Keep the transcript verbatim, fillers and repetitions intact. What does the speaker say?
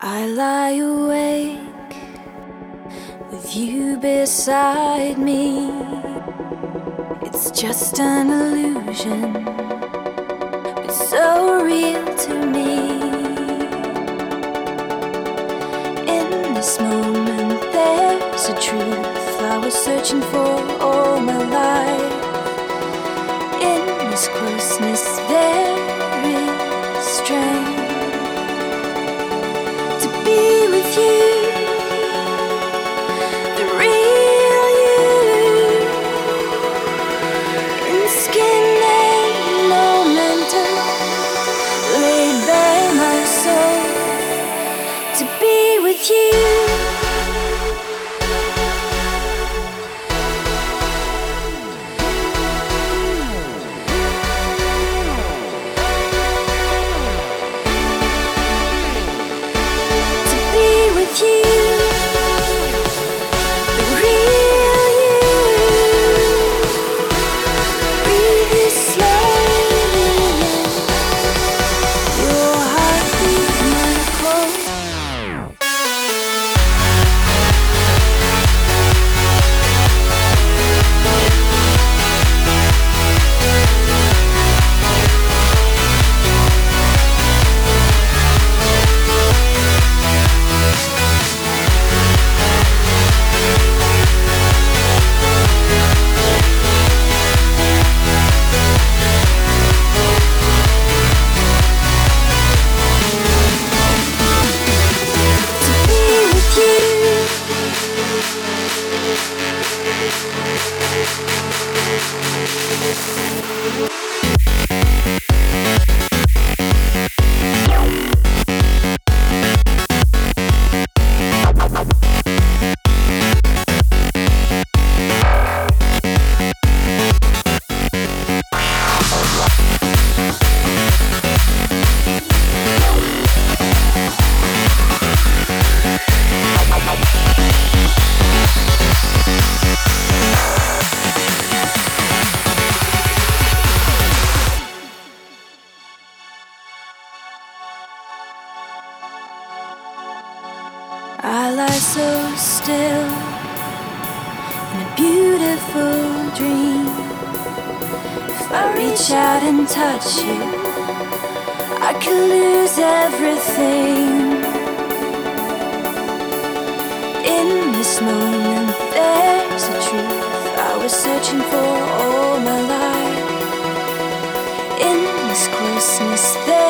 I lie awake with you beside me. It's just an illusion, but so real to me. In this moment there's a truth I was searching for all my life. In this closeness there is strength to be with you, the real you, in skin and momentum, laid bare my soul to be with you. I lie so still in a beautiful dream. If I reach out and touch you, I could lose everything. In this moment there's a truth I was searching for all my life. In this closeness there